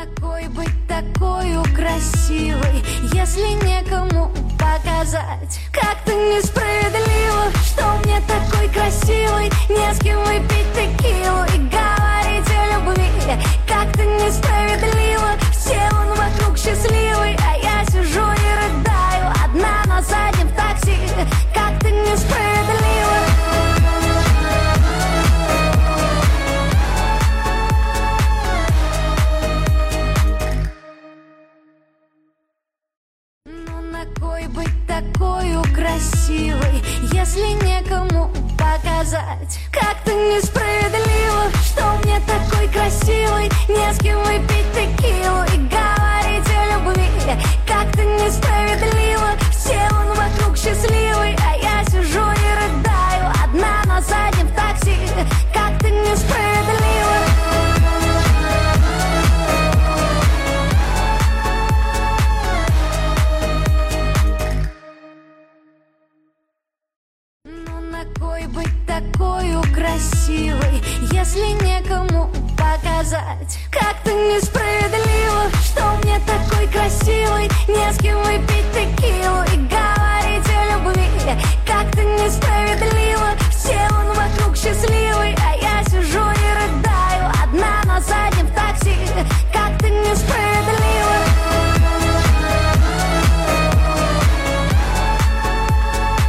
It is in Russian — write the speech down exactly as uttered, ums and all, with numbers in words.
на кой быть такой красивой, если некому показать? Как-то несправедливо, что мне такой красивый не с кем выпить текилу и говорить о любви. Как-то несправедливо, все вон вокруг счастливы, а я сижу и рыдаю одна на заднем такси. Как-то несправедливо. Ну на кой быть такой красивой, если некому показать? Как-то несправедливо, что мне такой красивый не с кем выпить текилу и говорить о любви. Как-то несправедливо, все вон вокруг счастливы, а я сижу и рыдаю одна на заднем такси. Как-то несправедливо. Ну на кой быть такой красивой, если некому показать? Как-то несправедливо, что мне такой красивый